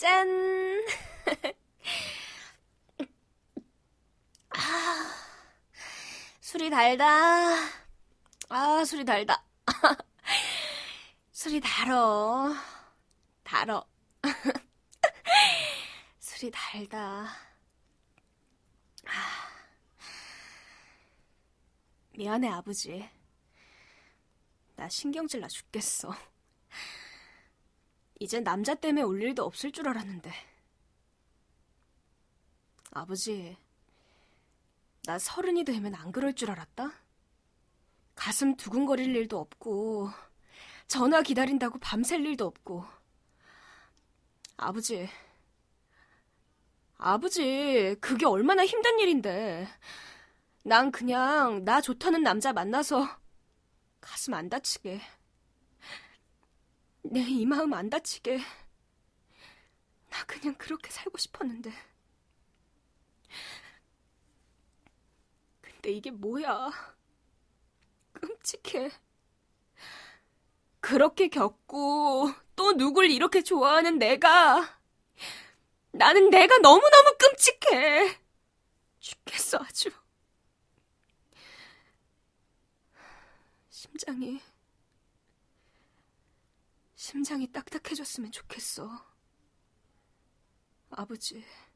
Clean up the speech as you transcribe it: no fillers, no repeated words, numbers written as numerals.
짠! 아, 술이 달다. 아, 술이 달다. 술이 달어. 달어. 술이 달다. 미안해, 아버지. 나 신경질 나 죽겠어. 이제 남자 때문에 올 일도 없을 줄 알았는데. 아버지, 나 30이 되면 안 그럴 줄 알았다? 가슴 두근거릴 일도 없고, 전화 기다린다고 밤샐 일도 없고. 아버지, 그게 얼마나 힘든 일인데. 난 그냥 나 좋다는 남자 만나서 가슴 안 다치게, 내 이 마음 안 다치게, 나 그냥 그렇게 살고 싶었는데. 근데 이게 뭐야. 끔찍해. 그렇게 겪고 또 누굴 이렇게 좋아하는 나는 내가 너무너무 끔찍해. 죽겠어, 아주. 심장이 딱딱해졌으면 좋겠어. 아버지.